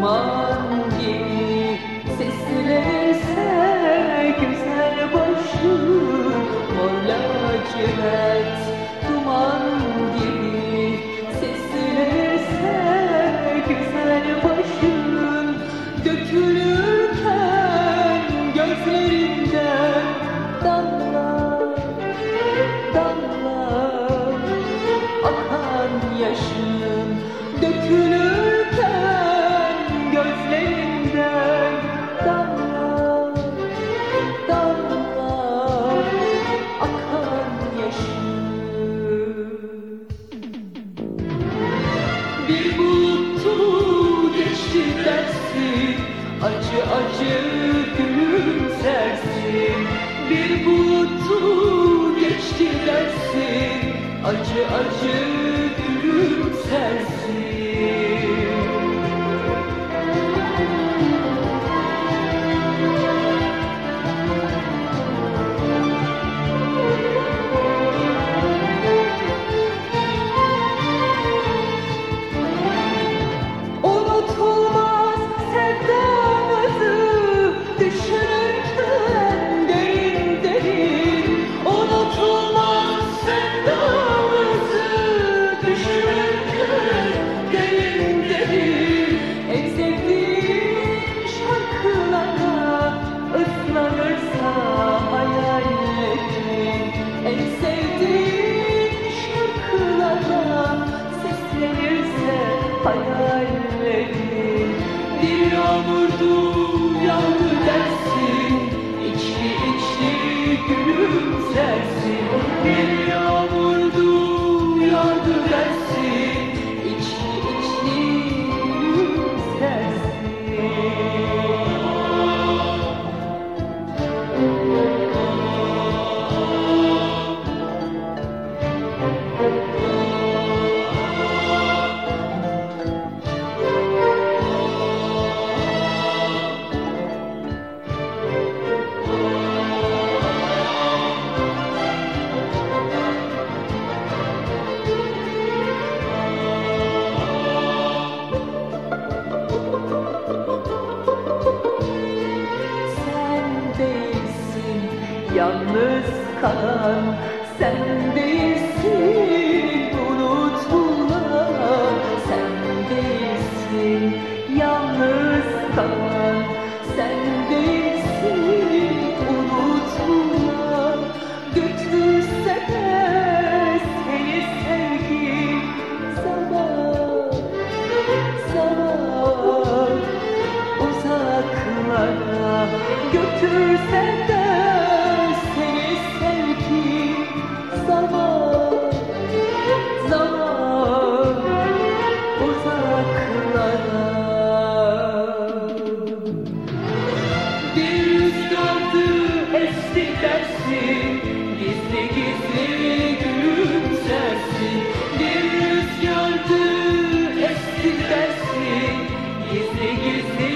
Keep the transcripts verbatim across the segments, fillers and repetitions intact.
duman gibi seslenirse güzel başım, mor lacivert duman gibi seslenirse güzel başım, dökülürken gözlerinden damla damla akan yaşım, dökülürken gözlerinden damla damla akan yaşım. Bir buluttu geçti dersin, acı acı gülümsersin. Bir buluttu geçti dersin, acı acı gülümsersin. Unutulmaz sevdamızı düşünürken derin derin, unutulmaz sevdamızı düşünürken derin derin, en sevdiğim şarkılara ıslanırsa hayallerim, en sevdiğim şarkılara seslenirse hayallerim. Bir yağmurdu yağdı dersin, içli içli gülümsersin. Bir yağmurdu yağdı dersin, içli içli gülümsersin. Yalnız kalan sen değilsin, unutulan sen değilsin. Yalnız kalan sen değilsin, unutulan. Götürse de seni sevgim zaman zaman uzaklara, götürse de zaman zaman uzaklara. Bir rüzgardı esti dersin, gizli gizli gülümsersin. Bir rüzgardı esti dersin, gizli gizli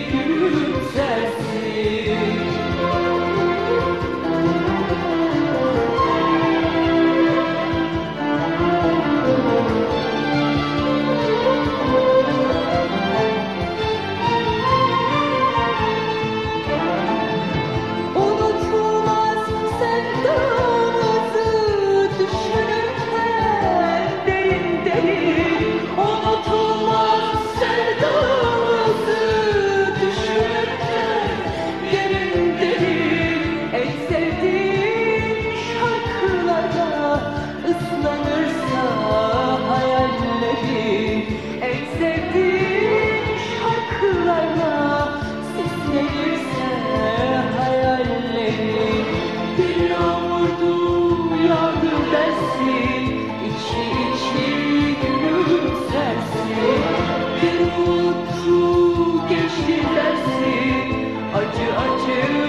gülümsersin. Acı acı